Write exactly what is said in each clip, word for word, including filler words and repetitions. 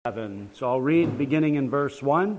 So I'll read beginning in verse one.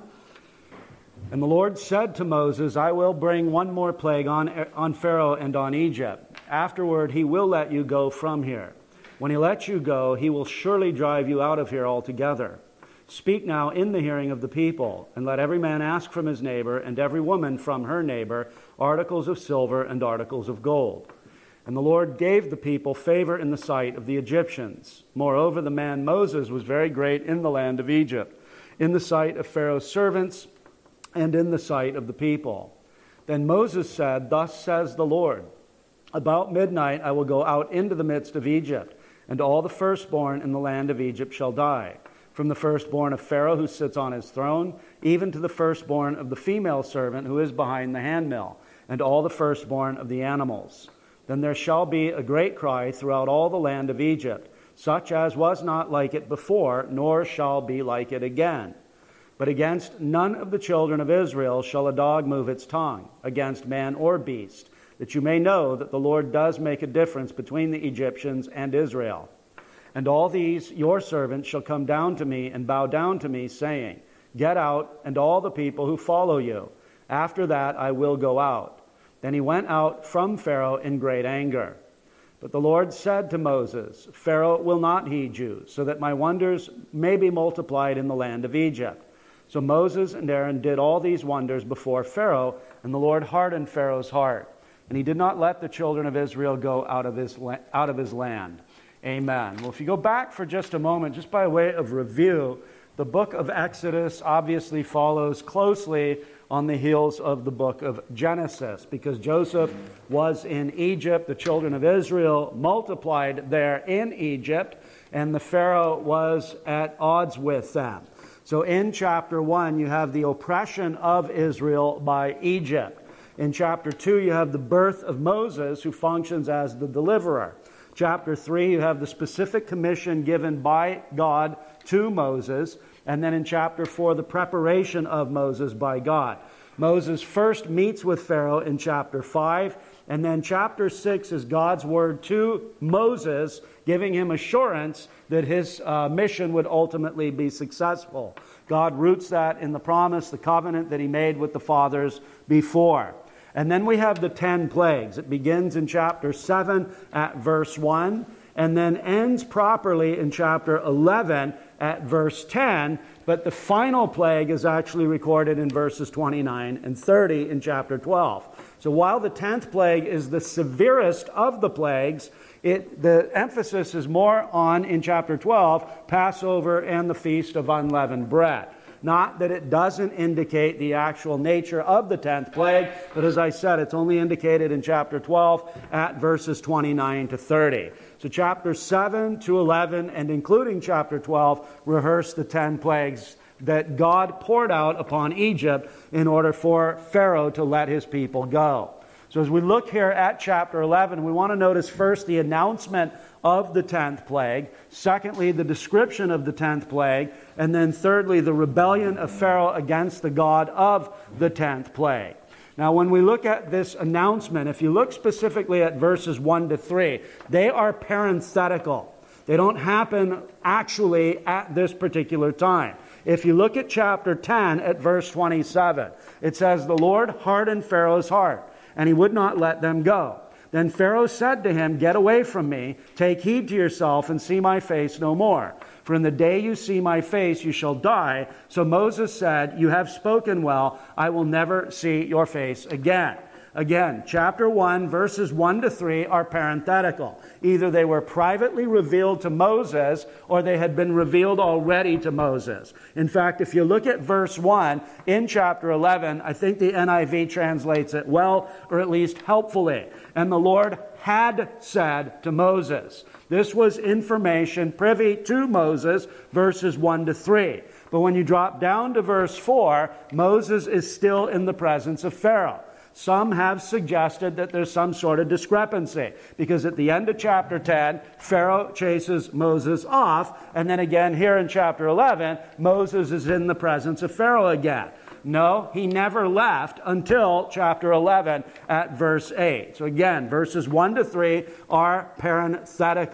And the Lord said to Moses, I will bring one more plague on, on Pharaoh and on Egypt. Afterward, he will let you go from here. When he lets you go, he will surely drive you out of here altogether. Speak now in the hearing of the people, and let every man ask from his neighbor, and every woman from her neighbor, articles of silver and articles of gold. And the Lord gave the people favor in the sight of the Egyptians. Moreover, the man Moses was very great in the land of Egypt, in the sight of Pharaoh's servants, and in the sight of the people. Then Moses said, Thus says the Lord, About midnight I will go out into the midst of Egypt, and all the firstborn in the land of Egypt shall die, from the firstborn of Pharaoh who sits on his throne, even to the firstborn of the female servant who is behind the handmill, and all the firstborn of the animals. Then there shall be a great cry throughout all the land of Egypt, such as was not like it before, nor shall be like it again. But against none of the children of Israel shall a dog move its tongue, against man or beast, that you may know that the Lord does make a difference between the Egyptians and Israel. And all these your servants shall come down to me and bow down to me, saying, Get out, and all the people who follow you. After that I will go out. Then he went out from Pharaoh in great anger. But the Lord said to Moses, Pharaoh will not heed you, so that my wonders may be multiplied in the land of Egypt. So Moses and Aaron did all these wonders before Pharaoh, and the Lord hardened Pharaoh's heart. And he did not let the children of Israel go out of his, out of his land. Amen. Well, if you go back for just a moment, just by way of review, the book of Exodus obviously follows closely on the heels of the book of Genesis, because Joseph was in Egypt, the children of Israel multiplied there in Egypt, and the Pharaoh was at odds with them. So in chapter one, you have the oppression of Israel by Egypt. In chapter two, you have the birth of Moses, who functions as the deliverer. Chapter three, you have the specific commission given by God to Moses. And then in chapter four, the preparation of Moses by God. Moses first meets with Pharaoh in chapter five. And then chapter six is God's word to Moses, giving him assurance that his uh, mission would ultimately be successful. God roots that in the promise, the covenant that he made with the fathers before. And then we have the ten plagues. It begins in chapter seven at verse one, and then ends properly in chapter eleven at verse ten, but the final plague is actually recorded in verses twenty-nine and thirty in chapter twelve. So while the tenth plague is the severest of the plagues, it, the emphasis is more on, in chapter twelve, Passover and the Feast of Unleavened Bread. Not that it doesn't indicate the actual nature of the tenth plague, but as I said, it's only indicated in chapter twelve at verses twenty-nine to thirty. So chapters seven to eleven, and including chapter twelve, rehearse the ten plagues that God poured out upon Egypt in order for Pharaoh to let his people go. So as we look here at chapter eleven, we want to notice first the announcement of the tenth plague, secondly, the description of the tenth plague, and then thirdly, the rebellion of Pharaoh against the God of the tenth plague. Now, when we look at this announcement, if you look specifically at verses one to three, they are parenthetical. They don't happen actually at this particular time. If you look at chapter ten at verse twenty-seven, it says, The Lord hardened Pharaoh's heart, and he would not let them go. Then Pharaoh said to him, Get away from me, take heed to yourself, and see my face no more. For in the day you see my face, you shall die. So Moses said, You have spoken well, I will never see your face again. Again, chapter one, verses one to three are parenthetical. Either they were privately revealed to Moses, or they had been revealed already to Moses. In fact, if you look at verse one in chapter eleven, I think the N I V translates it well, or at least helpfully. And the Lord had said to Moses. This was information privy to Moses, verses one to three. But when you drop down to verse four, Moses is still in the presence of Pharaoh. Some have suggested that there's some sort of discrepancy, because at the end of chapter ten, Pharaoh chases Moses off, and then again here in chapter eleven, Moses is in the presence of Pharaoh again. No, he never left until chapter eleven at verse eight. So again, verses one to three are parenthetical.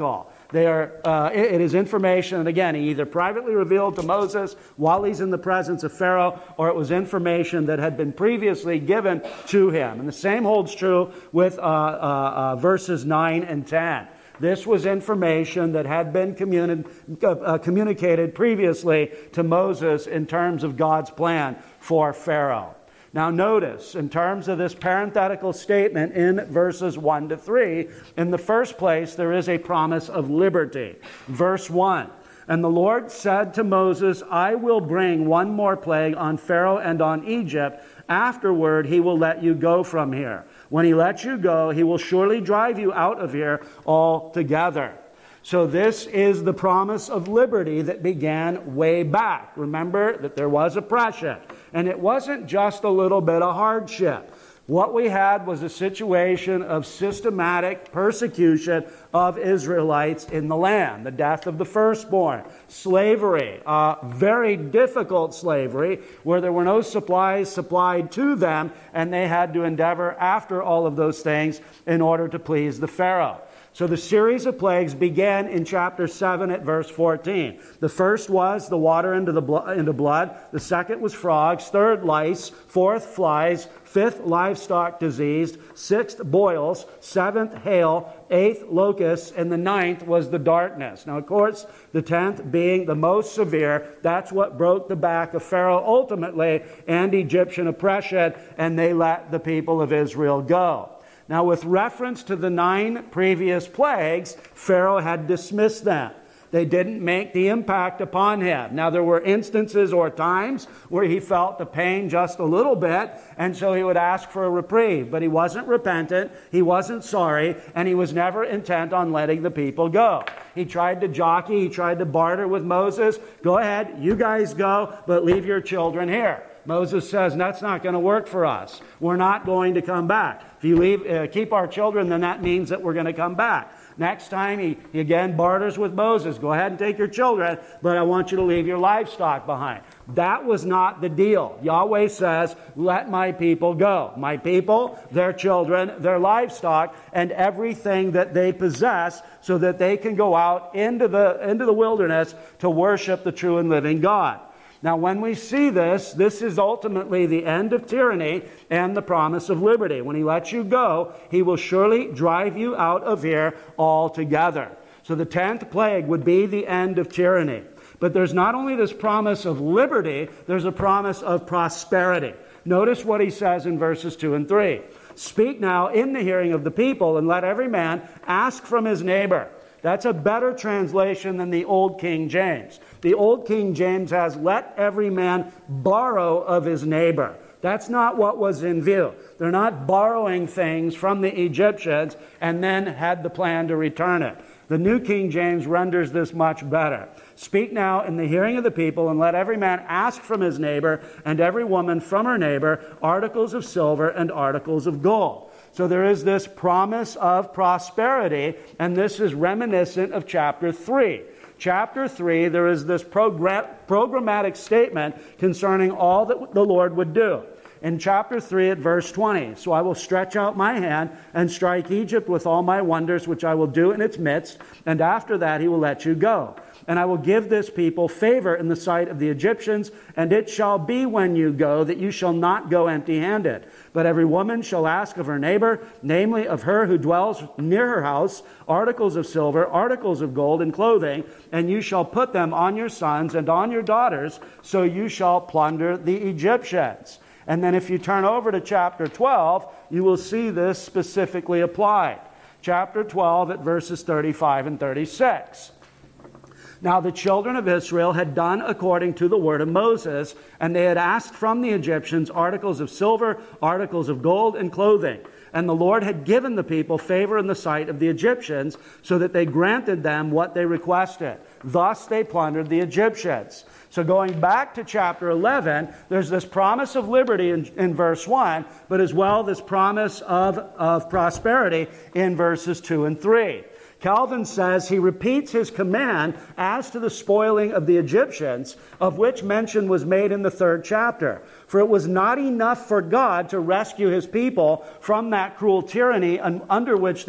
They are, uh, it, it is information, and again, he either privately revealed to Moses while he's in the presence of Pharaoh, or it was information that had been previously given to him. And the same holds true with uh, uh, uh, verses nine and ten. This was information that had been communi- uh, communicated previously to Moses in terms of God's plan for Pharaoh. Now notice, in terms of this parenthetical statement in verses one to three, in the first place there is a promise of liberty. Verse one, "And the Lord said to Moses, I will bring one more plague on Pharaoh and on Egypt. Afterward he will let you go from here. When he lets you go, he will surely drive you out of here altogether." So this is the promise of liberty that began way back. Remember that there was oppression. And it wasn't just a little bit of hardship. What we had was a situation of systematic persecution of Israelites in the land. The death of the firstborn. Slavery. Uh, very difficult slavery where there were no supplies supplied to them, and they had to endeavor after all of those things in order to please the Pharaoh. So the series of plagues began in chapter seven at verse fourteen. The first was the water into the blo- into blood. The second was frogs. Third, lice. Fourth, flies. Fifth, livestock diseased. Sixth, boils. Seventh, hail. Eighth, locusts. And the ninth was the darkness. Now, of course, the tenth being the most severe. That's what broke the back of Pharaoh ultimately and Egyptian oppression, and they let the people of Israel go. Now, with reference to the nine previous plagues, Pharaoh had dismissed them. They didn't make the impact upon him. Now, there were instances or times where he felt the pain just a little bit, and so he would ask for a reprieve. But he wasn't repentant, he wasn't sorry, and he was never intent on letting the people go. He tried to jockey, he tried to barter with Moses. Go ahead, you guys go, but leave your children here. Moses says, that's not going to work for us. We're not going to come back. If you leave, uh, keep our children, then that means that we're going to come back. Next time, he, he again barters with Moses. Go ahead and take your children, but I want you to leave your livestock behind. That was not the deal. Yahweh says, let my people go. My people, their children, their livestock, and everything that they possess, so that they can go out into the, into the wilderness to worship the true and living God. Now, when we see this, this is ultimately the end of tyranny and the promise of liberty. When he lets you go, he will surely drive you out of here altogether. So the tenth plague would be the end of tyranny. But there's not only this promise of liberty, there's a promise of prosperity. Notice what he says in verses two and three. "Speak now in the hearing of the people, and let every man ask from his neighbor." That's a better translation than the Old King James. The Old King James has, "Let every man borrow of his neighbor." That's not what was in view. They're not borrowing things from the Egyptians and then had the plan to return it. The New King James renders this much better. "Speak now in the hearing of the people, and let every man ask from his neighbor, and every woman from her neighbor, articles of silver and articles of gold." So there is this promise of prosperity, and this is reminiscent of chapter three. Chapter three, there is this program, programmatic statement concerning all that the Lord would do. In chapter three at verse twenty, "So I will stretch out my hand and strike Egypt with all my wonders, which I will do in its midst, and after that he will let you go. And I will give this people favor in the sight of the Egyptians, and it shall be when you go that you shall not go empty-handed. But every woman shall ask of her neighbor, namely of her who dwells near her house, articles of silver, articles of gold, and clothing, and you shall put them on your sons and on your daughters, so you shall plunder the Egyptians." And then if you turn over to chapter twelve, you will see this specifically applied. Chapter twelve at verses thirty-five and thirty-six. "Now the children of Israel had done according to the word of Moses, and they had asked from the Egyptians articles of silver, articles of gold, and clothing. And the Lord had given the people favor in the sight of the Egyptians, so that they granted them what they requested. Thus they plundered the Egyptians." So going back to chapter eleven, there's this promise of liberty in, in verse one, but as well this promise of, of prosperity in verses two and three. Calvin says he repeats his command as to the spoiling of the Egyptians, of which mention was made in the third chapter. For it was not enough for God to rescue his people from that cruel tyranny under which they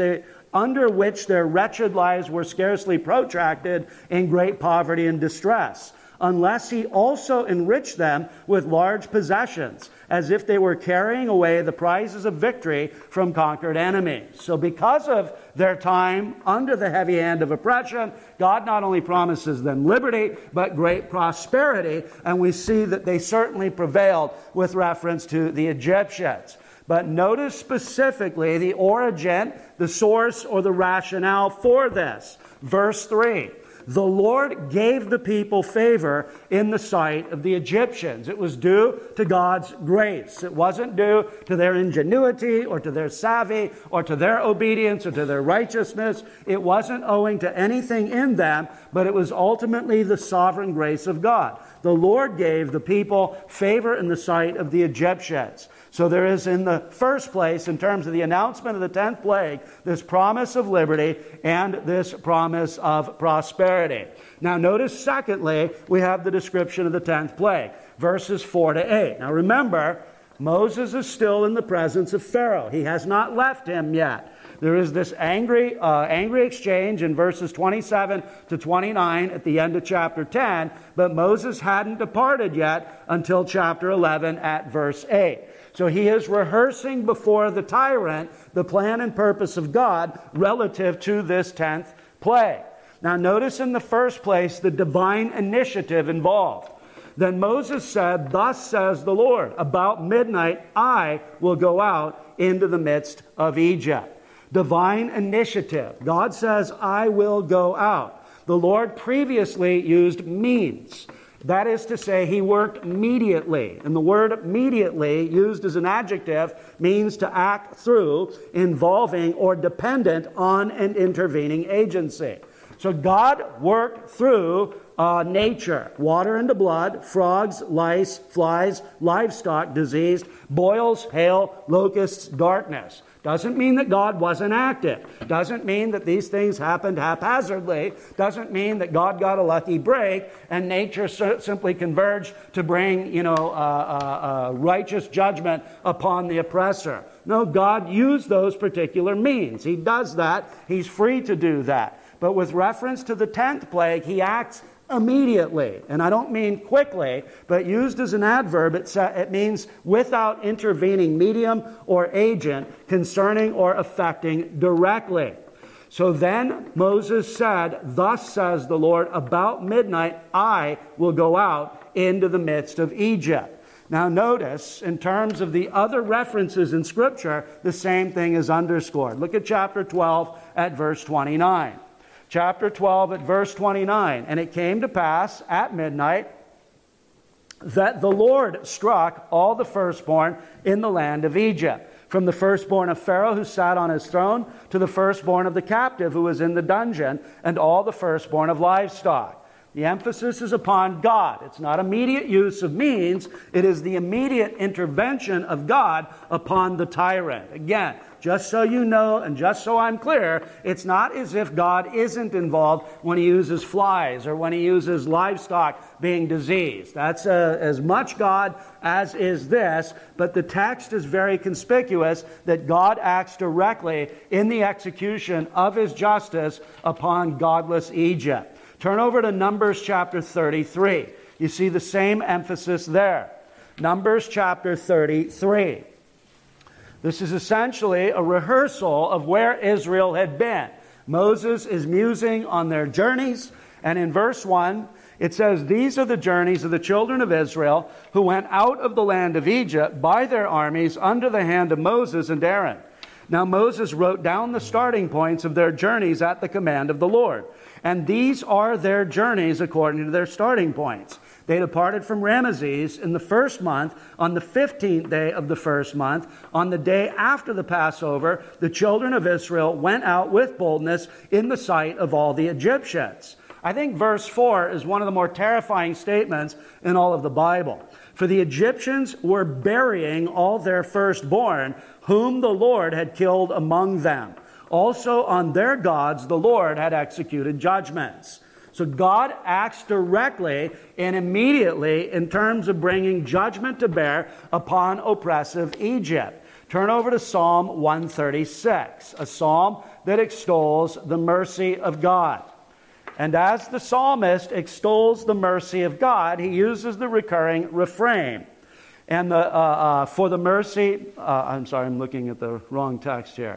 under which their wretched lives were scarcely protracted in great poverty and distress, unless he also enriched them with large possessions, as if they were carrying away the prizes of victory from conquered enemies. So because of their time under the heavy hand of oppression, God not only promises them liberty, but great prosperity, and we see that they certainly prevailed with reference to the Egyptians. But notice specifically the origin, the source, or the rationale for this. Verse three. The Lord gave the people favor in the sight of the Egyptians. It was due to God's grace. It wasn't due to their ingenuity or to their savvy or to their obedience or to their righteousness. It wasn't owing to anything in them, but it was ultimately the sovereign grace of God. The Lord gave the people favor in the sight of the Egyptians. So there is, in the first place, in terms of the announcement of the tenth plague, this promise of liberty and this promise of prosperity. Now notice, secondly, we have the description of the tenth plague, verses four to eight. Now remember, Moses is still in the presence of Pharaoh. He has not left him yet. There is this angry, uh, angry exchange in verses twenty-seven to twenty-nine at the end of chapter ten, but Moses hadn't departed yet until chapter eleven at verse eight. So he is rehearsing before the tyrant the plan and purpose of God relative to this tenth plague. Now notice in the first place the divine initiative involved. Then Moses said, "Thus says the Lord, about midnight I will go out into the midst of Egypt." Divine initiative. God says, "I will go out." The Lord previously used means. That is to say, he worked immediately. And the word immediately, used as an adjective, means to act through, involving, or dependent on an intervening agency. So God worked through uh, nature. Water into blood, frogs, lice, flies, livestock diseased, boils, hail, locusts, darkness. Doesn't mean that God wasn't active. Doesn't mean that these things happened haphazardly. Doesn't mean that God got a lucky break and nature simply converged to bring, you know, uh, uh, uh, righteous judgment upon the oppressor. No, God used those particular means. He does that. He's free to do that. But with reference to the tenth plague, he acts immediately. And I don't mean quickly, but used as an adverb, it, sa- it means without intervening medium or agent concerning or affecting directly. So then Moses said, "Thus says the Lord, about midnight I will go out into the midst of Egypt." Now notice, in terms of the other references in Scripture, the same thing is underscored. Look at chapter twelve at verse twenty-nine. Chapter twelve at verse twenty-nine. "And it came to pass at midnight that the Lord struck all the firstborn in the land of Egypt, from the firstborn of Pharaoh who sat on his throne to the firstborn of the captive who was in the dungeon, and all the firstborn of livestock." The emphasis is upon God. It's not immediate use of means. It is the immediate intervention of God upon the tyrant. Again, just so you know and just so I'm clear, it's not as if God isn't involved when he uses flies or when he uses livestock being diseased. That's uh, as much God as is this, but the text is very conspicuous that God acts directly in the execution of his justice upon godless Egypt. Turn over to Numbers chapter thirty-three. You see the same emphasis there. Numbers chapter thirty-three. This is essentially a rehearsal of where Israel had been. Moses is musing on their journeys, and in verse one, it says, "These are the journeys of the children of Israel who went out of the land of Egypt by their armies under the hand of Moses and Aaron." Now Moses wrote down the starting points of their journeys at the command of the Lord. And these are their journeys according to their starting points. They departed from Ramesses in the first month, on the fifteenth day of the first month. On the day after the Passover, the children of Israel went out with boldness in the sight of all the Egyptians. I think verse four is one of the more terrifying statements in all of the Bible. "For the Egyptians were burying all their firstborn, whom the Lord had killed among them. Also on their gods the Lord had executed judgments." So God acts directly and immediately in terms of bringing judgment to bear upon oppressive Egypt. Turn over to Psalm one thirty-six, a psalm that extols the mercy of God. And as the psalmist extols the mercy of God, he uses the recurring refrain. And the, uh, uh, for the mercy, uh, I'm sorry, I'm looking at the wrong text here.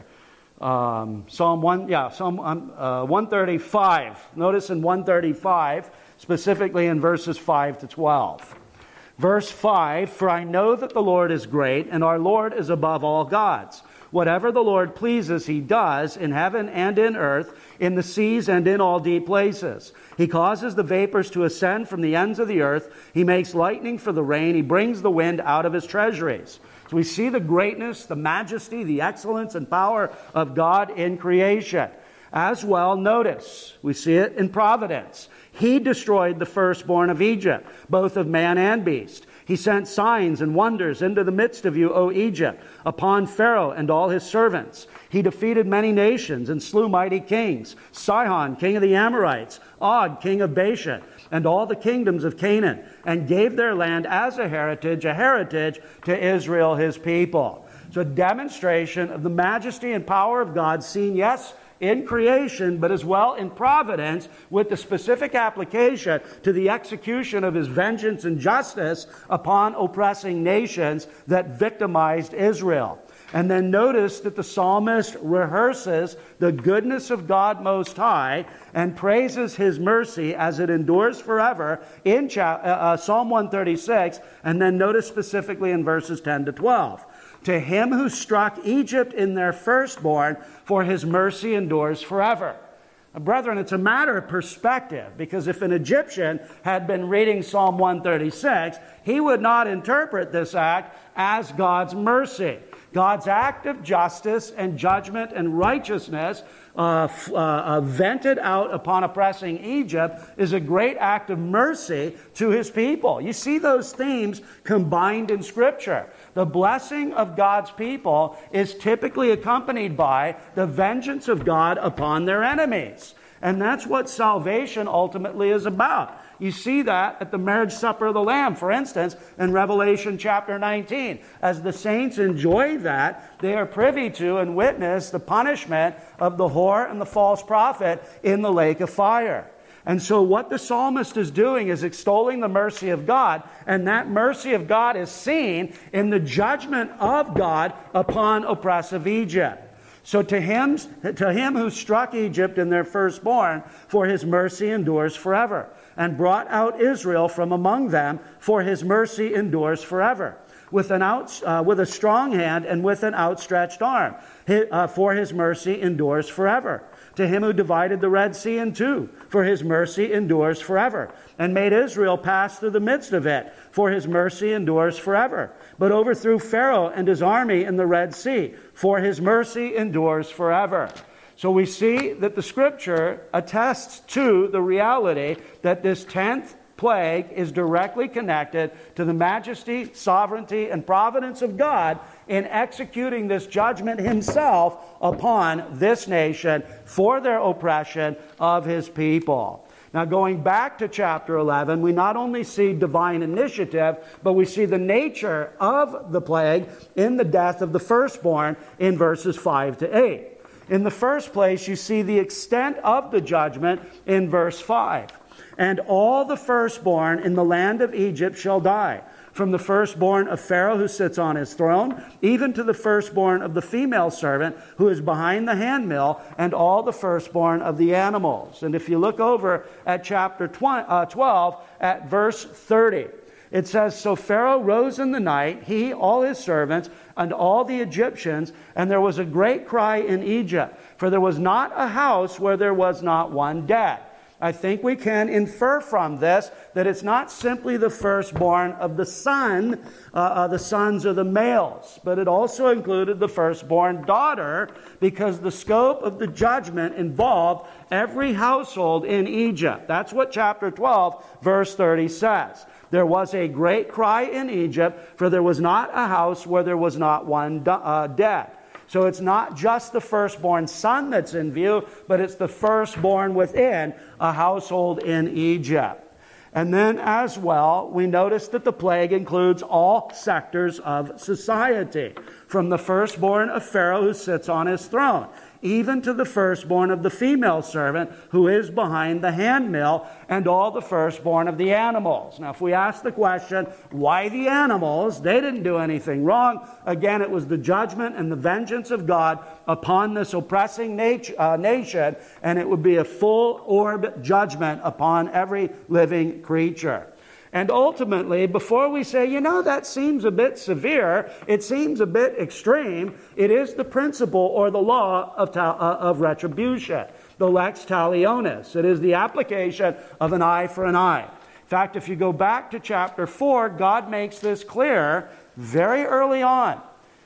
Um, Psalm one, yeah, Psalm uh, one thirty-five. Notice in one thirty-five, specifically in verses five to twelve. Verse five, for I know that the Lord is great, and our Lord is above all gods. Whatever the Lord pleases, he does, in heaven and in earth, in the seas and in all deep places. He causes the vapors to ascend from the ends of the earth. He makes lightning for the rain. He brings the wind out of his treasuries. So we see the greatness, the majesty, the excellence and power of God in creation. As well, notice, we see it in providence. He destroyed the firstborn of Egypt, both of man and beast. He sent signs and wonders into the midst of you, O Egypt, upon Pharaoh and all his servants. He defeated many nations and slew mighty kings, Sihon, king of the Amorites, Og, king of Bashan, and all the kingdoms of Canaan, and gave their land as a heritage, a heritage to Israel, his people. So a demonstration of the majesty and power of God seen, yes, in creation, but as well in providence, with the specific application to the execution of his vengeance and justice upon oppressing nations that victimized Israel. And then notice that the psalmist rehearses the goodness of God Most High and praises his mercy as it endures forever in uh, Psalm one thirty-six, and then notice specifically in verses ten to twelve. To him who struck Egypt in their firstborn, for his mercy endures forever. Now, brethren, it's a matter of perspective, because if an Egyptian had been reading Psalm one thirty-six, he would not interpret this act as God's mercy. God's act of justice and judgment and righteousness uh, uh, uh, vented out upon oppressing Egypt is a great act of mercy to his people. You see those themes combined in Scripture. The blessing of God's people is typically accompanied by the vengeance of God upon their enemies. And that's what salvation ultimately is about. You see that at the marriage supper of the Lamb, for instance, in Revelation chapter nineteen. As the saints enjoy that, they are privy to and witness the punishment of the whore and the false prophet in the lake of fire. And so what the psalmist is doing is extolling the mercy of God, and that mercy of God is seen in the judgment of God upon oppressive Egypt. So to him, to him who struck Egypt in their firstborn, for his mercy endures forever, and brought out Israel from among them, for his mercy endures forever, with an out, uh, with a strong hand and with an outstretched arm, his, uh, for his mercy endures forever. To him who divided the Red Sea in two, for his mercy endures forever, and made Israel pass through the midst of it, for his mercy endures forever, but overthrew Pharaoh and his army in the Red Sea, for his mercy endures forever. So we see that the Scripture attests to the reality that this tenth plague is directly connected to the majesty, sovereignty, and providence of God in executing this judgment himself upon this nation for their oppression of his people. Now, going back to chapter eleven, we not only see divine initiative, but we see the nature of the plague in the death of the firstborn in verses five to eight. In the first place, you see the extent of the judgment in verse five. And all the firstborn in the land of Egypt shall die, from the firstborn of Pharaoh who sits on his throne, even to the firstborn of the female servant who is behind the handmill, and all the firstborn of the animals. And if you look over at chapter twelve, at verse thirty, it says, So Pharaoh rose in the night, he, all his servants, and all the Egyptians, and there was a great cry in Egypt, for there was not a house where there was not one dead. I think we can infer from this that it's not simply the firstborn of the son, uh, uh, the sons or the males, but it also included the firstborn daughter, because the scope of the judgment involved every household in Egypt. That's what chapter twelve, verse thirty says. There was a great cry in Egypt, for there was not a house where there was not one uh, dead. So it's not just the firstborn son that's in view, but it's the firstborn within a household in Egypt. And then as well, we notice that the plague includes all sectors of society, from the firstborn of Pharaoh who sits on his throne, even to the firstborn of the female servant who is behind the handmill, and all the firstborn of the animals. Now, if we ask the question, why the animals? They didn't do anything wrong. Again, it was the judgment and the vengeance of God upon this oppressing nat- uh, nation, and it would be a full orb judgment upon every living creature. And ultimately, before we say, you know, that seems a bit severe, it seems a bit extreme, it is the principle or the law of, ta- uh, of retribution, the lex talionis. It is the application of an eye for an eye. In fact, if you go back to chapter four, God makes this clear very early on.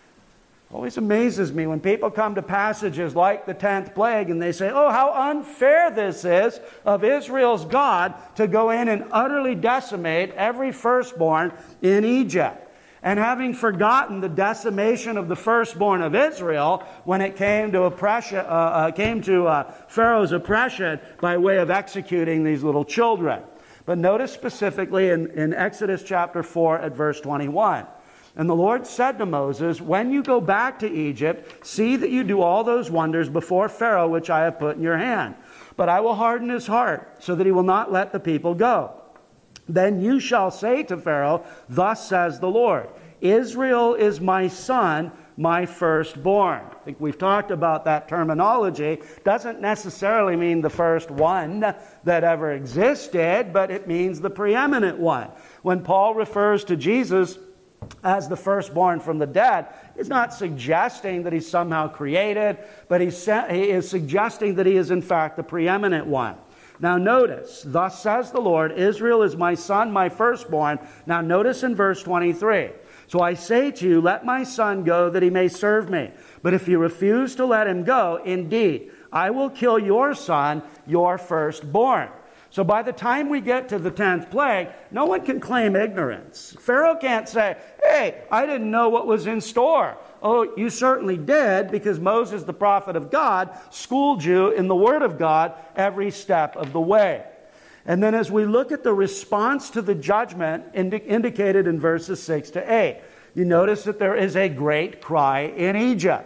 Always amazes me when people come to passages like the tenth plague and they say, oh, how unfair this is of Israel's God to go in and utterly decimate every firstborn in Egypt. And having forgotten the decimation of the firstborn of Israel when it came to oppression, uh, uh, came to uh, Pharaoh's oppression by way of executing these little children. But notice specifically in, in Exodus chapter four at verse twenty-one. And the Lord said to Moses, when you go back to Egypt, see that you do all those wonders before Pharaoh which I have put in your hand. But I will harden his heart, so that he will not let the people go. Then you shall say to Pharaoh, thus says the Lord, Israel is my son, my firstborn. I think we've talked about that terminology. Doesn't necessarily mean the first one that ever existed, but it means the preeminent one. When Paul refers to Jesus as the firstborn from the dead, he's not suggesting that he's somehow created, but he's, he is suggesting that he is in fact the preeminent one. Now notice, thus says the Lord, Israel is my son, my firstborn. Now notice in verse twenty-three, so I say to you, let my son go that he may serve me. But if you refuse to let him go, indeed, I will kill your son, your firstborn. So by the time we get to the tenth plague, no one can claim ignorance. Pharaoh can't say, hey, I didn't know what was in store. Oh, you certainly did, because Moses, the prophet of God, schooled you in the Word of God every step of the way. And then as we look at the response to the judgment indi- indicated in verses six to eight, you notice that there is a great cry in Egypt.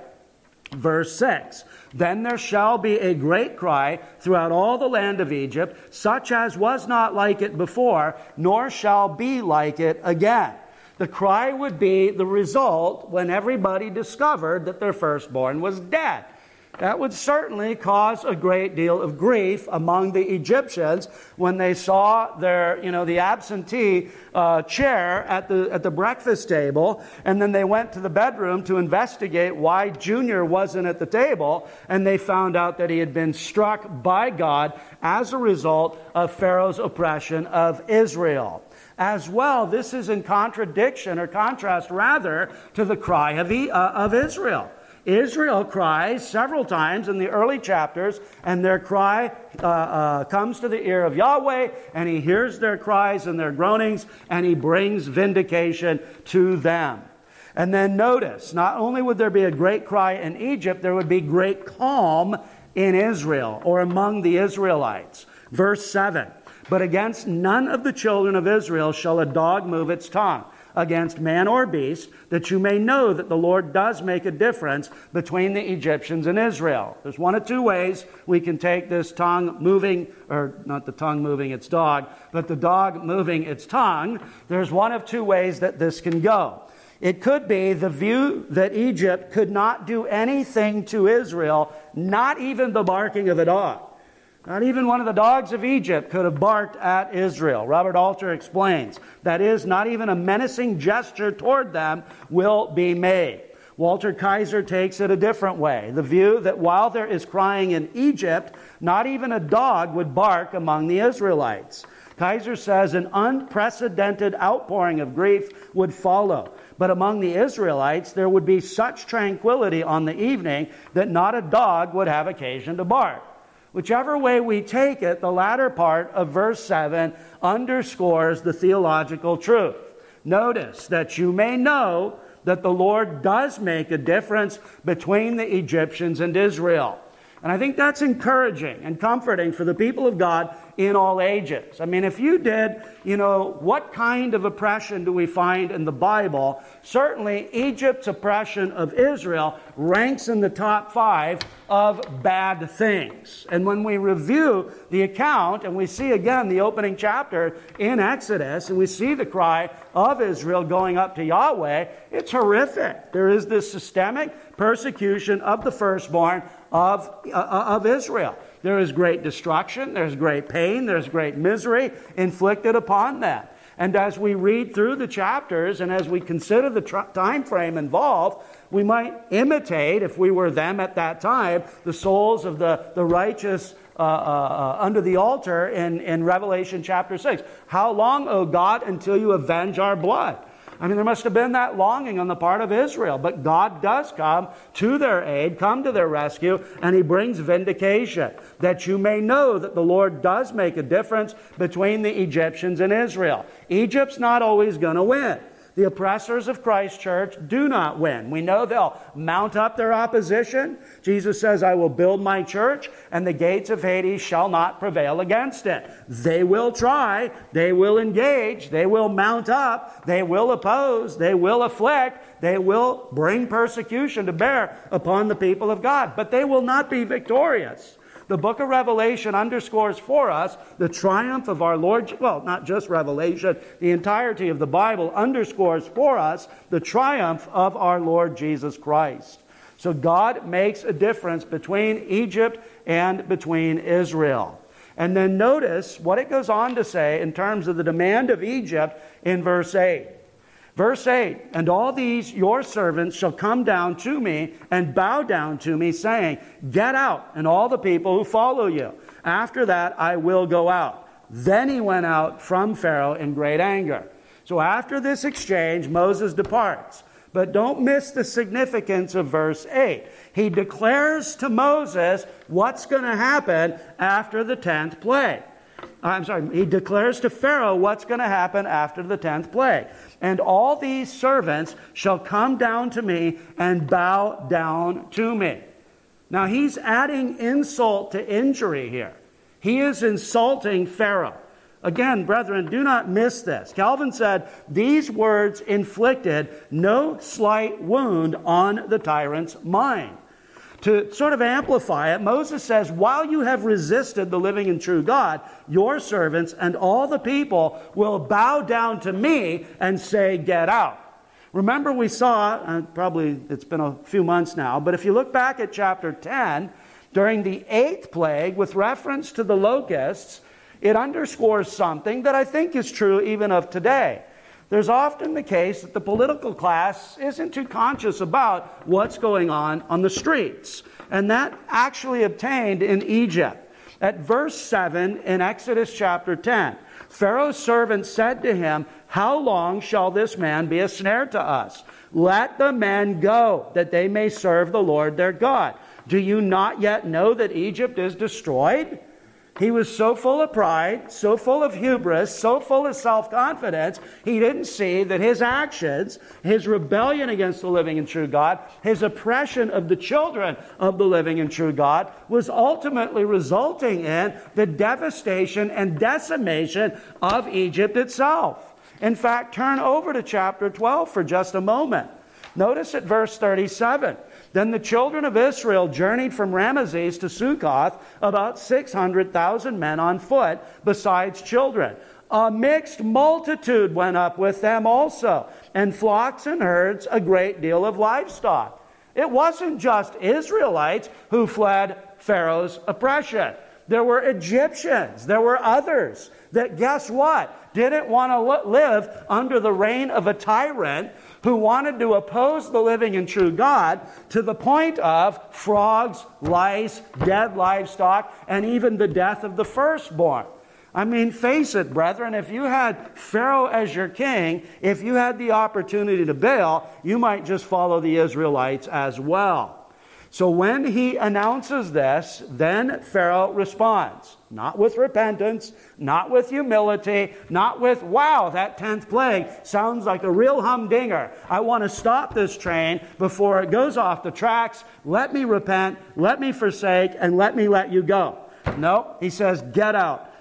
Verse six, then there shall be a great cry throughout all the land of Egypt, such as was not like it before, nor shall be like it again. The cry would be the result when everybody discovered that their firstborn was dead. That would certainly cause a great deal of grief among the Egyptians when they saw their, you know, the absentee uh, chair at the at the breakfast table, and then they went to the bedroom to investigate why Junior wasn't at the table, and they found out that he had been struck by God as a result of Pharaoh's oppression of Israel. As well, this is in contradiction, or contrast rather, to the cry of, uh, of Israel. Israel cries several times in the early chapters, and their cry uh, uh, comes to the ear of Yahweh, and he hears their cries and their groanings, and he brings vindication to them. And then notice, not only would there be a great cry in Egypt, there would be great calm in Israel, or among the Israelites. Verse seven, but against none of the children of Israel shall a dog move its tongue, against man or beast, that you may know that the Lord does make a difference between the Egyptians and Israel. There's one of two ways we can take this tongue moving, or not the tongue moving its dog, but the dog moving its tongue. There's one of two ways that this can go. It could be the view that Egypt could not do anything to Israel, not even the barking of a dog. Not even one of the dogs of Egypt could have barked at Israel. Robert Alter explains, that is, not even a menacing gesture toward them will be made. Walter Kaiser takes it a different way. The view that while there is crying in Egypt, not even a dog would bark among the Israelites. Kaiser says an unprecedented outpouring of grief would follow. But among the Israelites, there would be such tranquility on the evening that not a dog would have occasion to bark. Whichever way we take it, the latter part of verse seven underscores the theological truth. Notice that you may know that the Lord does make a difference between the Egyptians and Israel. And I think that's encouraging and comforting for the people of God in all ages. I mean, if you did, you know, what kind of oppression do we find in the Bible? Certainly, Egypt's oppression of Israel ranks in the top five of bad things. And when we review the account, and we see again the opening chapter in Exodus, and we see the cry of Israel going up to Yahweh, it's horrific. There is this systemic persecution of the firstborn of, uh, of Israel. There is great destruction, there's great pain, there's great misery inflicted upon them. And as we read through the chapters and as we consider the tr- time frame involved, we might imitate, if we were them at that time, the souls of the, the righteous uh, uh, uh, under the altar in, in Revelation chapter six. How long, O God, until you avenge our blood? I mean, there must have been that longing on the part of Israel. But God does come to their aid, come to their rescue, and He brings vindication. That you may know that the Lord does make a difference between the Egyptians and Israel. Egypt's not always going to win. The oppressors of Christ Church do not win. We know they'll mount up their opposition. Jesus says, I will build my church, and the gates of Hades shall not prevail against it. They will try, they will engage, they will mount up, they will oppose, they will afflict, they will bring persecution to bear upon the people of God. But they will not be victorious. The book of Revelation underscores for us the triumph of our Lord. Well, not just Revelation. The entirety of the Bible underscores for us the triumph of our Lord Jesus Christ. So God makes a difference between Egypt and between Israel. And then notice what it goes on to say in terms of the demand of Egypt in verse eight. Verse eight, and all these your servants shall come down to me and bow down to me, saying, get out, and all the people who follow you. After that I will go out. Then he went out from Pharaoh in great anger. So after this exchange, Moses departs. But don't miss the significance of verse eight. He declares to Moses what's going to happen after the tenth plague. I'm sorry, he declares to Pharaoh what's going to happen after the tenth plague. And all these servants shall come down to me and bow down to me. Now he's adding insult to injury here. He is insulting Pharaoh. Again, brethren, do not miss this. Calvin said, these words inflicted no slight wound on the tyrant's mind. To sort of amplify it, Moses says, while you have resisted the living and true God, your servants and all the people will bow down to me and say, get out. Remember we saw, uh, probably it's been a few months now, but if you look back at chapter ten, during the eighth plague, with reference to the locusts, it underscores something that I think is true even of today. There's often the case that the political class isn't too conscious about what's going on on the streets. And that actually obtained in Egypt. At verse seven in Exodus chapter ten, Pharaoh's servant said to him, how long shall this man be a snare to us? Let the men go, that they may serve the Lord their God. Do you not yet know that Egypt is destroyed? He was so full of pride, so full of hubris, so full of self-confidence, he didn't see that his actions, his rebellion against the living and true God, his oppression of the children of the living and true God, was ultimately resulting in the devastation and decimation of Egypt itself. In fact, turn over to chapter twelve for just a moment. Notice at verse thirty-seven. Then the children of Israel journeyed from Ramesses to Succoth, about six hundred thousand men on foot, besides children. A mixed multitude went up with them also, and flocks and herds, a great deal of livestock. It wasn't just Israelites who fled Pharaoh's oppression. There were Egyptians, there were others that, guess what, didn't want to live under the reign of a tyrant who wanted to oppose the living and true God to the point of frogs, lice, dead livestock, and even the death of the firstborn. I mean, face it, brethren, if you had Pharaoh as your king, if you had the opportunity to bail, you might just follow the Israelites as well. So when he announces this, then Pharaoh responds. Not with repentance, not with humility, not with, wow, that tenth plague sounds like a real humdinger. I want to stop this train before it goes off the tracks. Let me repent, let me forsake, and let me let you go. No, he says, get out.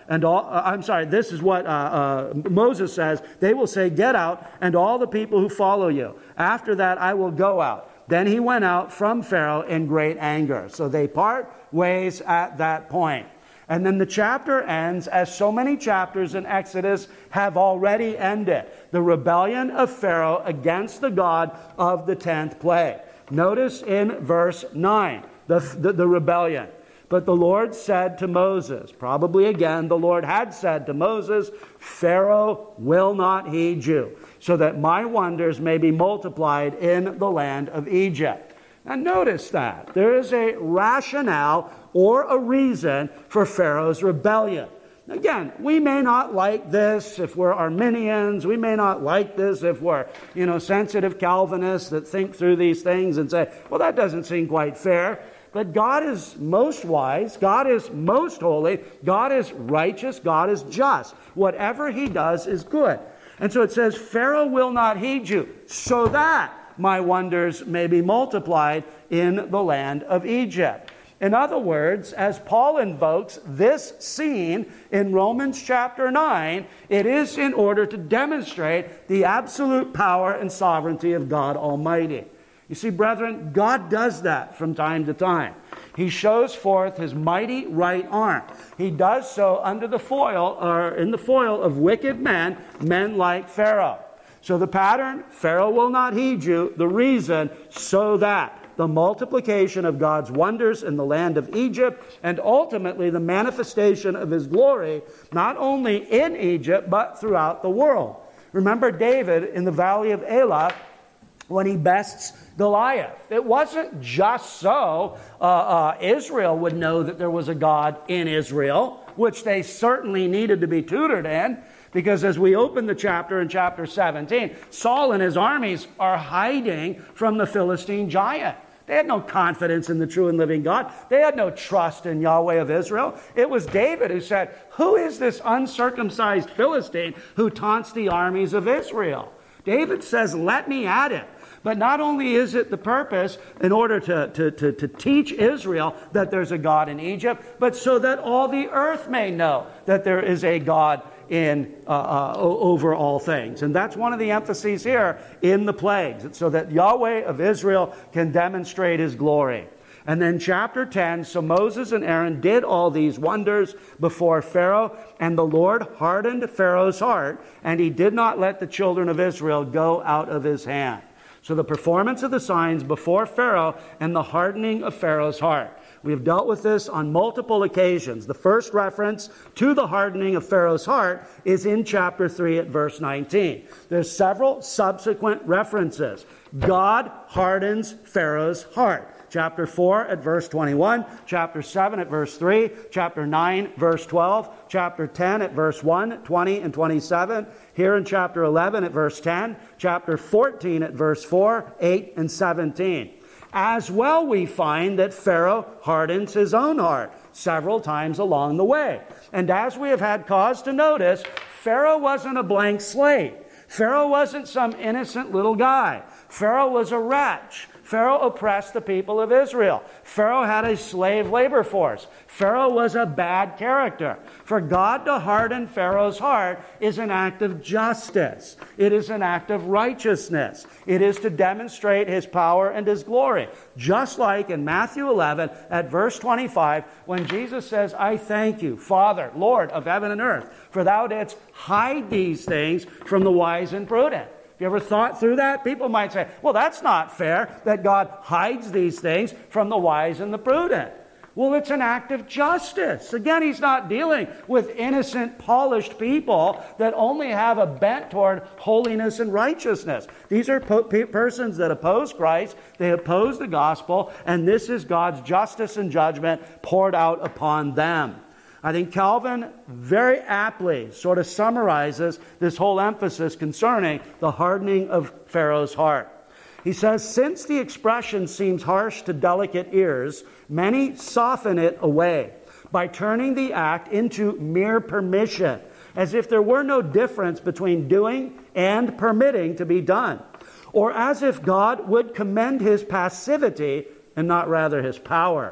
and all, uh, I'm sorry, this is what uh, uh, Moses says. They will say, get out, and all the people who follow you. After that, I will go out. Then he went out from Pharaoh in great anger. So they part ways at that point. And then the chapter ends as so many chapters in Exodus have already ended. The rebellion of Pharaoh against the God of the tenth plague. Notice in verse nine, the, the, the rebellion. But the Lord said to Moses, probably again the Lord had said to Moses, Pharaoh will not heed you, so that my wonders may be multiplied in the land of Egypt. Now notice that. There is a rationale or a reason for Pharaoh's rebellion. Again, we may not like this if we're Arminians. We may not like this if we're, you know, sensitive Calvinists that think through these things and say, well, that doesn't seem quite fair. But God is most wise. God is most holy. God is righteous. God is just. Whatever he does is good. And so it says, Pharaoh will not heed you, so that my wonders may be multiplied in the land of Egypt. In other words, as Paul invokes this scene in Romans chapter nine, it is in order to demonstrate the absolute power and sovereignty of God Almighty. You see, brethren, God does that from time to time. He shows forth his mighty right arm. He does so under the foil, or in the foil of wicked men, men like Pharaoh. So the pattern, Pharaoh will not heed you. The reason, so that the multiplication of God's wonders in the land of Egypt, and ultimately the manifestation of his glory, not only in Egypt, but throughout the world. Remember David in the valley of Elah, when he bests Goliath. It wasn't just so uh, uh, Israel would know that there was a God in Israel, which they certainly needed to be tutored in. Because as we open the chapter in chapter seventeen, Saul and his armies are hiding from the Philistine giant. They had no confidence in the true and living God. They had no trust in Yahweh of Israel. It was David who said, who is this uncircumcised Philistine who taunts the armies of Israel? David says, let me at him. But not only is it the purpose in order to, to, to, to teach Israel that there's a God in Egypt, but so that all the earth may know that there is a God in uh, uh, over all things. And that's one of the emphases here in the plagues. It's so that Yahweh of Israel can demonstrate his glory. And then chapter ten, so Moses and Aaron did all these wonders before Pharaoh, and the Lord hardened Pharaoh's heart, and he did not let the children of Israel go out of his hand. So the performance of the signs before Pharaoh and the hardening of Pharaoh's heart. We have dealt with this on multiple occasions. The first reference to the hardening of Pharaoh's heart is in chapter three at verse nineteen. There's several subsequent references. God hardens Pharaoh's heart. Chapter four at verse twenty-one, chapter seven at verse three, chapter nine, verse twelve, chapter ten at verse one, twenty, and twenty-seven, here in chapter eleven at verse ten, chapter fourteen at verse four, eight, and seventeen. As well, we find that Pharaoh hardens his own heart several times along the way. And as we have had cause to notice, Pharaoh wasn't a blank slate. Pharaoh wasn't some innocent little guy. Pharaoh was a wretch. Pharaoh oppressed the people of Israel. Pharaoh had a slave labor force. Pharaoh was a bad character. For God to harden Pharaoh's heart is an act of justice. It is an act of righteousness. It is to demonstrate his power and his glory. Just like in Matthew eleven at verse twenty-five, when Jesus says, I thank you, Father, Lord of heaven and earth, for thou didst hide these things from the wise and prudent. You ever thought through that? People might say, well, that's not fair that God hides these things from the wise and the prudent. Well, it's an act of justice. Again, he's not dealing with innocent, polished people that only have a bent toward holiness and righteousness. These are po- pe- persons that oppose Christ, they oppose the gospel, and this is God's justice and judgment poured out upon them. I think Calvin very aptly sort of summarizes this whole emphasis concerning the hardening of Pharaoh's heart. He says, since the expression seems harsh to delicate ears, many soften it away by turning the act into mere permission, as if there were no difference between doing and permitting to be done, or as if God would commend his passivity and not rather his power.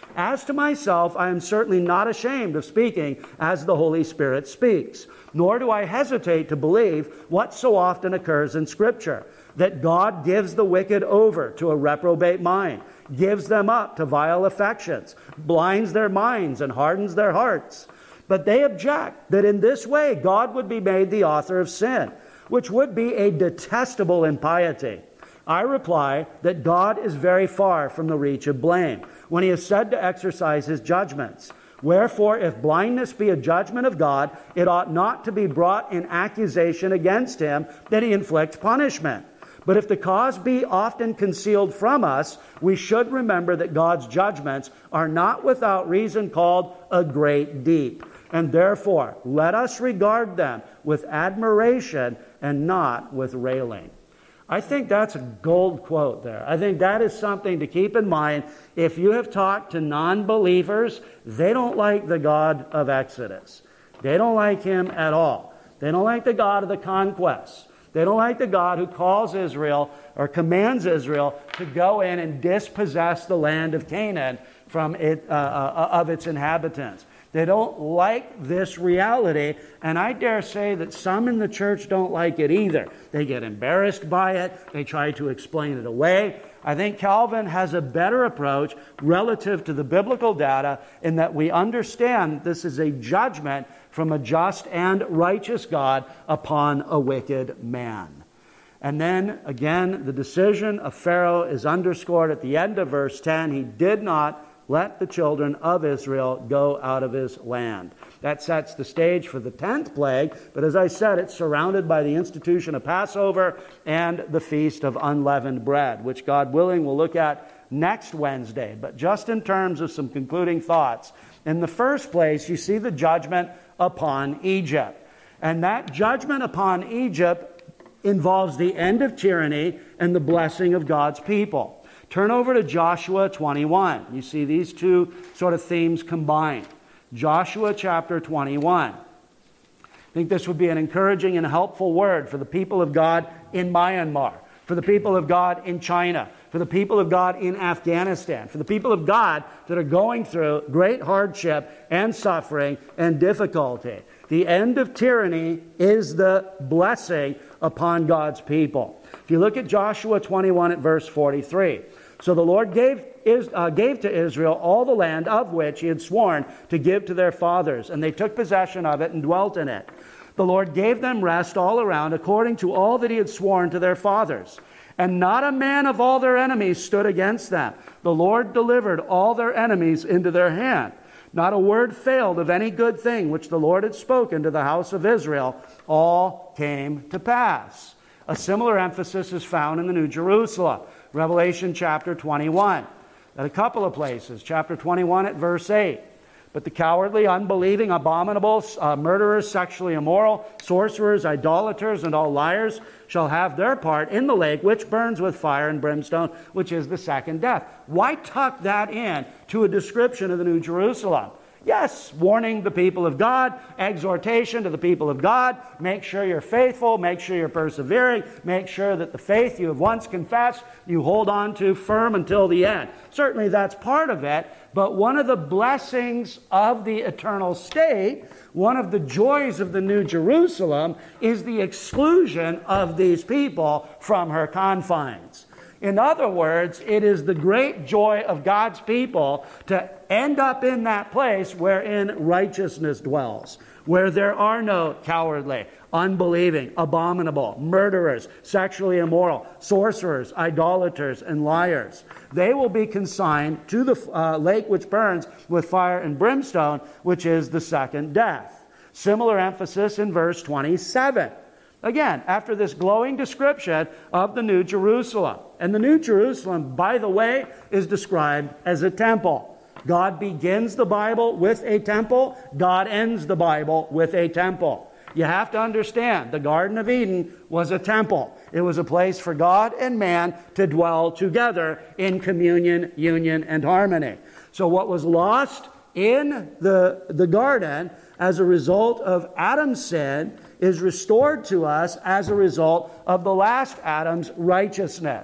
As to myself, I am certainly not ashamed of speaking as the Holy Spirit speaks, nor do I hesitate to believe what so often occurs in Scripture, that God gives the wicked over to a reprobate mind, gives them up to vile affections, blinds their minds and hardens their hearts. But they object that in this way God would be made the author of sin, which would be a detestable impiety. I reply that God is very far from the reach of blame when he is said to exercise his judgments. Wherefore, if blindness be a judgment of God, it ought not to be brought in accusation against him that he inflicts punishment. But if the cause be often concealed from us, we should remember that God's judgments are not without reason called a great deep. And therefore, let us regard them with admiration and not with railing. I think that's a gold quote there. I think that is something to keep in mind. If you have talked to non-believers, they don't like the God of Exodus. They don't like him at all. They don't like the God of the conquest. They don't like the God who calls Israel or commands Israel to go in and dispossess the land of Canaan from it, uh, uh, of its inhabitants. They don't like this reality, and I dare say that some in the church don't like it either. They get embarrassed by it. They try to explain it away. I think Calvin has a better approach relative to the biblical data in that we understand this is a judgment from a just and righteous God upon a wicked man. And then, again, the decision of Pharaoh is underscored at the end of verse ten. He did not let the children of Israel go out of his land. That sets the stage for the tenth plague, but as I said, it's surrounded by the institution of Passover and the Feast of Unleavened Bread, which God willing we'll look at next Wednesday. But just in terms of some concluding thoughts, in the first place, you see the judgment upon Egypt. And that judgment upon Egypt involves the end of tyranny and the blessing of God's people. Turn over to Joshua twenty-one. You see these two sort of themes combined. Joshua chapter twenty-one. I think this would be an encouraging and helpful word for the people of God in Myanmar, for the people of God in China, for the people of God in Afghanistan, for the people of God that are going through great hardship and suffering and difficulty. The end of tyranny is the blessing upon God's people. If you look at Joshua twenty-one at verse forty-three. So the Lord gave, uh, gave to Israel all the land of which he had sworn to give to their fathers, and they took possession of it and dwelt in it. The Lord gave them rest all around according to all that he had sworn to their fathers. And not a man of all their enemies stood against them. The Lord delivered all their enemies into their hand. Not a word failed of any good thing which the Lord had spoken to the house of Israel. All came to pass. A similar emphasis is found in the New Jerusalem. Revelation chapter twenty-one. At a couple of places. Chapter twenty-one at verse eight. But the cowardly, unbelieving, abominable, uh, murderers, sexually immoral, sorcerers, idolaters, and all liars shall have their part in the lake which burns with fire and brimstone, which is the second death. Why tuck that in to a description of the New Jerusalem? Yes, warning the people of God, exhortation to the people of God, make sure you're faithful, make sure you're persevering, make sure that the faith you have once confessed, you hold on to firm until the end. Certainly that's part of it, but one of the blessings of the eternal state, one of the joys of the New Jerusalem, is the exclusion of these people from her confines. In other words, it is the great joy of God's people to end up in that place wherein righteousness dwells, where there are no cowardly, unbelieving, abominable, murderers, sexually immoral, sorcerers, idolaters, and liars. They will be consigned to the uh, lake which burns with fire and brimstone, which is the second death. Similar emphasis in verse twenty-seven. Again, after this glowing description of the New Jerusalem. And the New Jerusalem, by the way, is described as a temple. God begins the Bible with a temple. God ends the Bible with a temple. You have to understand, the Garden of Eden was a temple. It was a place for God and man to dwell together in communion, union, and harmony. So what was lost in the, the garden as a result of Adam's sin is restored to us as a result of the last Adam's righteousness.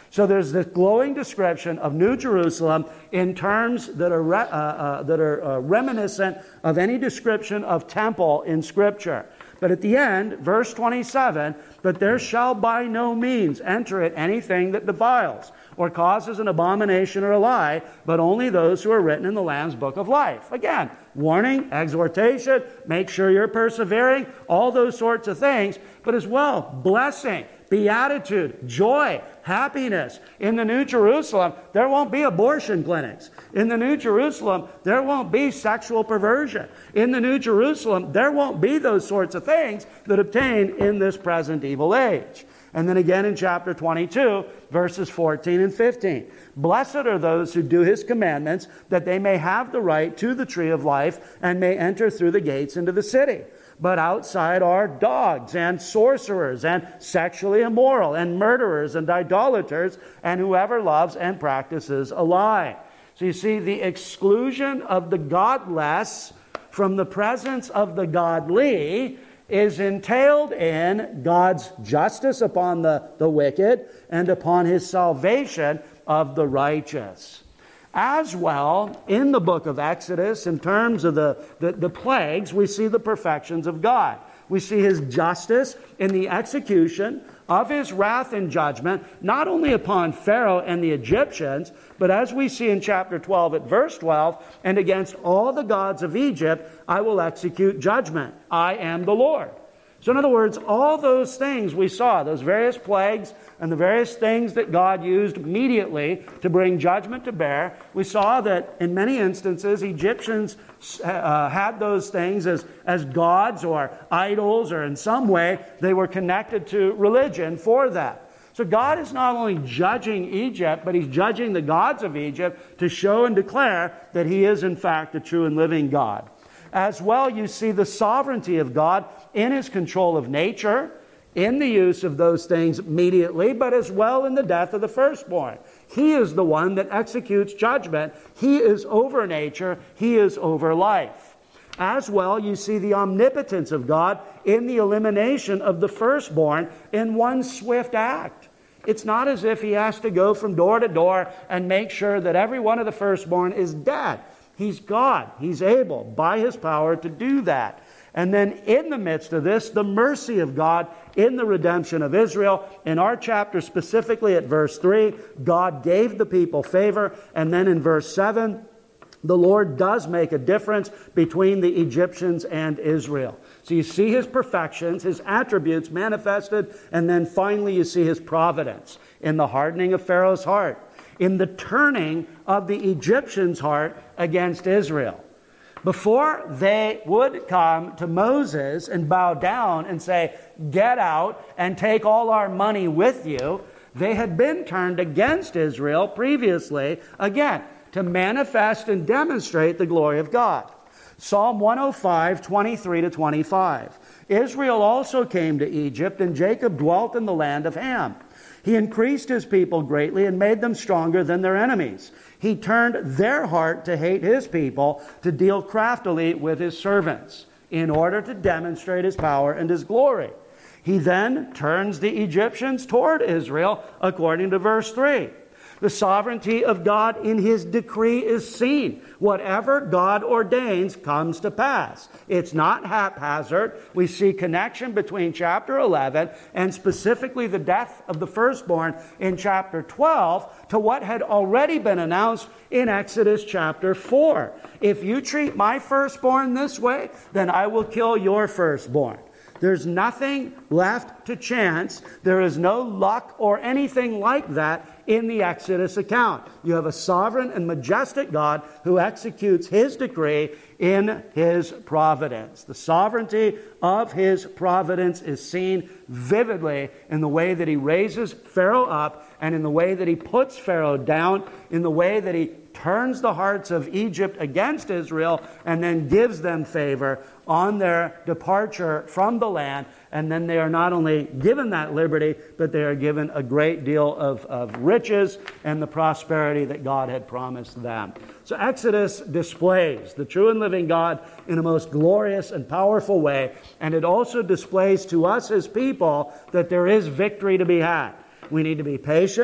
So there's this glowing description of New Jerusalem in terms that are, re, uh, uh, that are uh, reminiscent of any description of temple in Scripture. But at the end, verse twenty-seven, but there shall by no means enter it anything that defiles, or causes an abomination or a lie, but only those who are written in the Lamb's book of life. Again, warning, exhortation, make sure you're persevering, all those sorts of things, but as well, blessing, beatitude, joy, happiness. In the New Jerusalem, there won't be abortion clinics. In the New Jerusalem, there won't be sexual perversion. In the New Jerusalem, there won't be those sorts of things that obtain in this present evil age. And then again in chapter twenty-two, verses fourteen and fifteen. Blessed are those who do his commandments, that they may have the right to the tree of life and may enter through the gates into the city. But outside are dogs and sorcerers and sexually immoral and murderers and idolaters and whoever loves and practices a lie. So you see, the exclusion of the godless from the presence of the godly is entailed in God's justice upon the, the wicked and upon his salvation of the righteous. As well, in the book of Exodus, in terms of the, the, the plagues, we see the perfections of God. We see his justice in the execution of his wrath and judgment, not only upon Pharaoh and the Egyptians, but as we see in chapter twelve at verse twelve, and against all the gods of Egypt I will execute judgment. I am the Lord. So in other words, all those things we saw, those various plagues and the various things that God used immediately to bring judgment to bear, we saw that in many instances Egyptians uh, had those things as, as gods or idols, or in some way they were connected to religion for that. So God is not only judging Egypt, but he's judging the gods of Egypt to show and declare that he is in fact the true and living God. As well, you see the sovereignty of God in his control of nature, in the use of those things immediately, but as well in the death of the firstborn. He is the one that executes judgment. He is over nature. He is over life. As well, you see the omnipotence of God in the elimination of the firstborn in one swift act. It's not as if he has to go from door to door and make sure that every one of the firstborn is dead. He's God. He's able, by his power, to do that. And then in the midst of this, the mercy of God in the redemption of Israel. In our chapter, specifically at verse three, God gave the people favor. And then in verse seven, the Lord does make a difference between the Egyptians and Israel. So you see his perfections, his attributes manifested, and then finally you see his providence in the hardening of Pharaoh's heart, in the turning of the Egyptians' heart against Israel. Before they would come to Moses and bow down and say, "Get out and take all our money with you," they had been turned against Israel previously, again, to manifest and demonstrate the glory of God. Psalm one oh five, twenty-three to twenty-five. Israel also came to Egypt, and Jacob dwelt in the land of Ham. He increased his people greatly and made them stronger than their enemies. He turned their heart to hate his people, to deal craftily with his servants, in order to demonstrate his power and his glory. He then turns the Egyptians toward Israel, according to verse three. The sovereignty of God in his decree is seen. Whatever God ordains comes to pass. It's not haphazard. We see connection between chapter eleven and specifically the death of the firstborn in chapter twelve to what had already been announced in Exodus chapter four. If you treat my firstborn this way, then I will kill your firstborn. There's nothing left to chance. There is no luck or anything like that in the Exodus account. You have a sovereign and majestic God who executes his decree in his providence. The sovereignty of his providence is seen vividly in the way that he raises Pharaoh up and in the way that he puts Pharaoh down, in the way that he turns the hearts of Egypt against Israel and then gives them favor on their departure from the land. And then they are not only given that liberty, but they are given a great deal of, of riches and the prosperity that God had promised them. So Exodus displays the true and living God in a most glorious and powerful way. And it also displays to us as people that there is victory to be had. We need to be patient.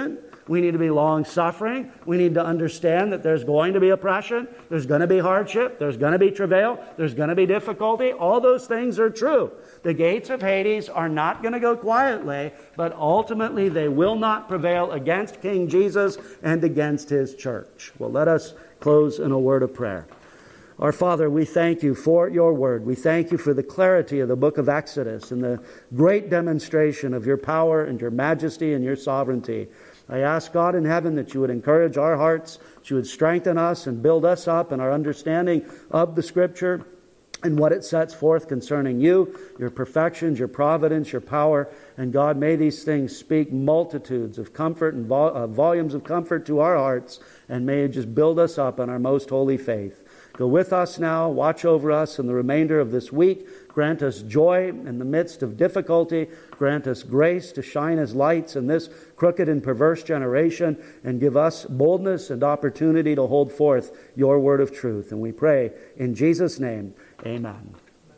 We need to be long-suffering. We need to understand that there's going to be oppression. There's going to be hardship. There's going to be travail. There's going to be difficulty. All those things are true. The gates of Hades are not going to go quietly, but ultimately they will not prevail against King Jesus and against his church. Well, let us close in a word of prayer. Our Father, we thank you for your word. We thank you for the clarity of the book of Exodus and the great demonstration of your power and your majesty and your sovereignty. I ask God in heaven that you would encourage our hearts, that you would strengthen us and build us up in our understanding of the Scripture and what it sets forth concerning you, your perfections, your providence, your power. And God, may these things speak multitudes of comfort and vol- uh, volumes of comfort to our hearts, and may it just build us up in our most holy faith. Go with us now, watch over us in the remainder of this week. Grant us joy in the midst of difficulty. Grant us grace to shine as lights in this crooked and perverse generation, and give us boldness and opportunity to hold forth your word of truth. And we pray in Jesus' name, amen.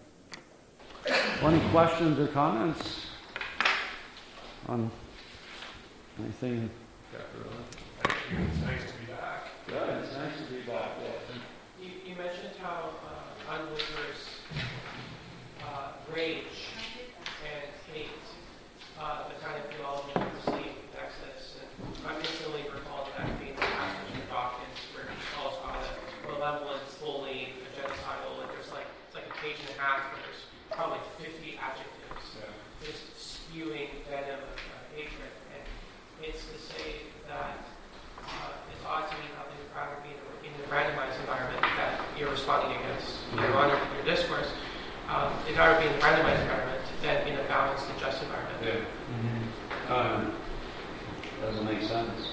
Any questions or comments on anything? It's nice to be back. Good, it's nice to be back. Yeah. You, you mentioned how uh, unbelievers uh, rage and hate uh, the kind of theology we see in Exodus. And I instantly recalled that being the passage in Dawkins where he calls God a malevolent, bully, a genocidal, and there's like, it's like a page and a half where there's probably fifty adjectives Yeah. just spewing venom of uh, hatred. And it's to say that uh, it's odd to me how they would rather be in a, in a randomized environment that you're responding against your honor your discourse. Um, they'd rather be in a randomized environment than in a balanced and just environment. Yeah. Mm-hmm. Um, doesn't make sense.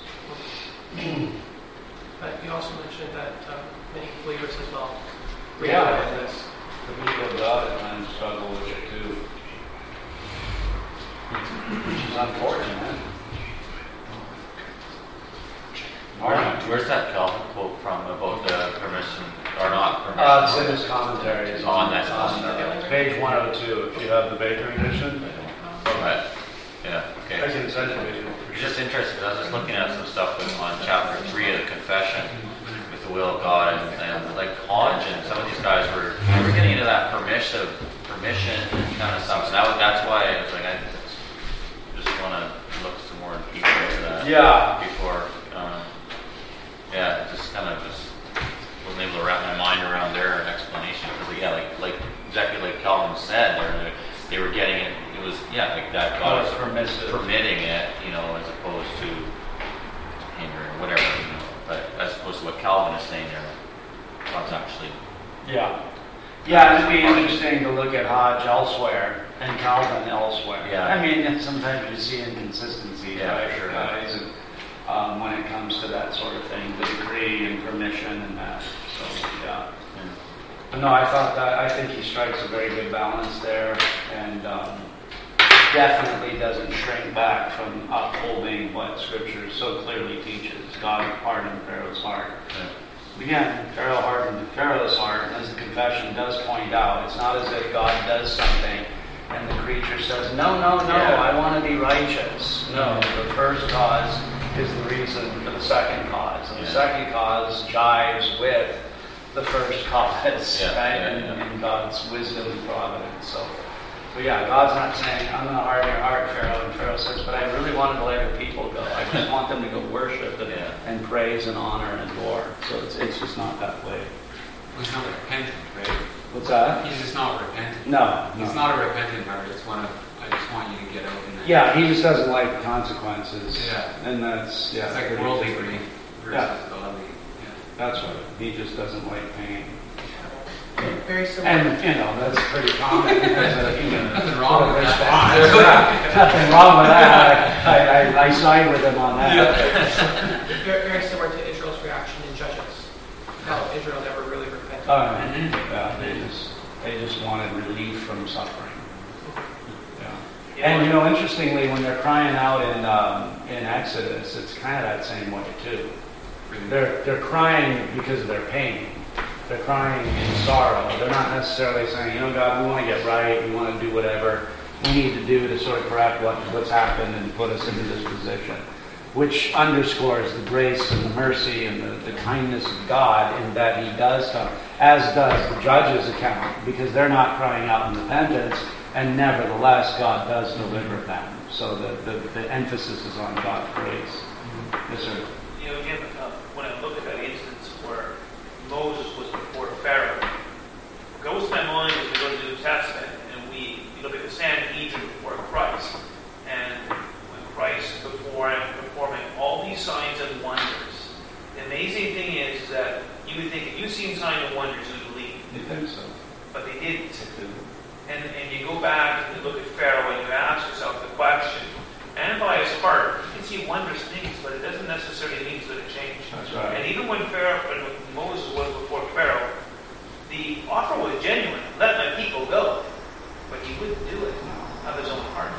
But you also mentioned that uh, many believers as well Yeah. react with this. The people of God at times struggle with it too. Which is unfortunate. Where, where's that Calvin quote from about the permission or not permission? Uh, it's in his commentaries Oh, on that. on uh, page one oh two, if you have the Baker edition. Right. Yeah. I Okay. can send it to you. It's just interesting. 'Cause I was just looking at some stuff with, on chapter three of the Confession with the will of God, and, and like Hodge and some of these guys were they were getting into that permissive permission kind of stuff. So that was, that's why I was like, I just want to look some more deeper into that. Yeah. Before. Um, yeah, just kind of just wasn't able to wrap my mind around their explanation because yeah, like like exactly like Calvin said, they were, they were getting it. It was yeah, like that God was permissive. permitting it, you know, as opposed to hindering or whatever. You know, but as opposed to what Calvin is saying there, God's actually Yeah. Yeah, it'd be interesting to look at Hodge elsewhere and Calvin elsewhere. Yeah. I mean, sometimes you see inconsistencies, Yeah, right, for sure. guys, and, um, when it comes to that sort of thing, the decree and permission and that. So, yeah. But no, I thought that, I think he strikes a very good balance there, and um, definitely doesn't shrink back from upholding what Scripture so clearly teaches. God hardened Pharaoh's heart. Yeah. Again, Pharaoh hardened Pharaoh's heart, and as the confession does point out, it's not as if God does something and the creature says, no, no, no, Yeah. I want to be righteous. No, the first cause is the reason for the second cause. And the Yeah. second cause jives with the first cause, Yeah, right? yeah, in, yeah. in God's wisdom and providence. So, but yeah, God's not saying, I'm going to harden your heart, Pharaoh. And Pharaoh says, but I really wanted to let the people go. I just want them to go worship and, Yeah. and praise and honor and adore. So it's, it's just not that way. He's not repentant, right? What's that? He's just not repentant. No, He's no. not a repentant heart. It's one of, I just want you to get out in that. Yeah, he just doesn't like the consequences. Yeah. And that's, yeah. It's like pretty- worldly greed versus Yeah. godly. Yeah. That's right. He just doesn't like pain. Very similar. And, you know, that's pretty common. As a, you know, Nothing wrong with that. response. Yeah, nothing wrong with that. I, I, I side with him on that. very, very similar to Israel's reaction in Judges. How Israel never really repented. Uh, yeah, they just, they just wanted relief from suffering. Yeah. And, you know, interestingly, when they're crying out in, um, in Exodus, it's kind of that same way, too. They're, they're crying because of their pain. They're crying in sorrow. They're not necessarily saying, you know, God, we want to get right. We want to do whatever we need to do to sort of correct what, what's happened and put us into this position. which underscores the grace and the mercy and the, the kindness of God in that he does come, as does the judge's account, because they're not crying out in repentance, and nevertheless God does deliver them. So the, the, the emphasis is on God's grace. Yes, sir. You know, again, uh, when I look at that instance where Moses was before Pharaoh, what goes to my mind as we go to the New Testament and we, we look at the Sanhedrin before Christ, and when Christ before him performing all these signs and wonders. The amazing thing is that you would think if you've seen signs and wonders, you would believe. You think so? But they didn't. And, and you go back and you look at Pharaoh and you ask yourself the question, and by his heart, you can see wondrous things, but it doesn't necessarily mean it's going to change. That's right. And even when Pharaoh, when Moses was before Pharaoh, the offer was genuine. Let my people go. But he wouldn't do it of his own heart.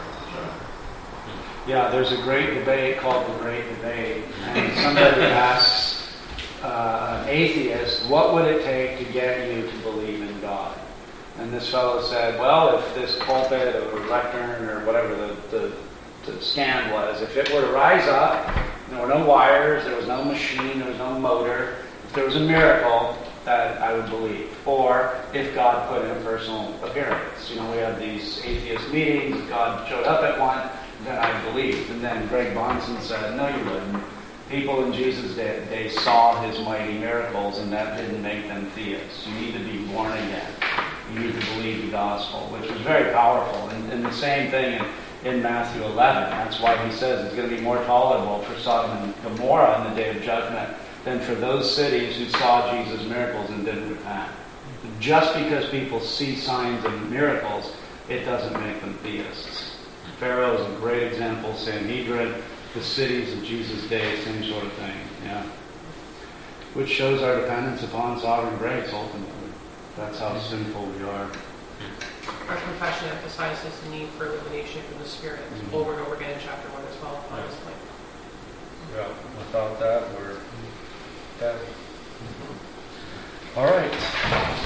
Yeah, there's a great debate called the Great Debate, and somebody asks uh, an atheist, what would it take to get you to believe in God? And this fellow said, well, if this pulpit or lectern or whatever the, the, the stand was, if it were to rise up, there were no wires, there was no machine, there was no motor, if there was a miracle, that I would believe. Or if God put in a personal appearance. You know, we had these atheist meetings, God showed up at one, then I believed. And then Greg Bonson said, no, you wouldn't. People in Jesus' day, they saw his mighty miracles, and that didn't make them theists. You need to be born again. You need to believe the gospel, which was very powerful. And, and the same thing in, in Matthew eleven. That's why he says it's going to be more tolerable for Sodom and Gomorrah in the day of judgment than for those cities who saw Jesus' miracles and didn't repent. Just because people see signs and miracles, it doesn't make them theists. Pharaoh is a great example. Sanhedrin, the cities of Jesus' day, same sort of thing. Yeah, which shows our dependence upon sovereign grace. Ultimately, that's how sinful we are. Our confession emphasizes the need for illumination from the Spirit mm-hmm. over and over again in chapter one as well. On this point. Yeah, without that, we're dead. All right.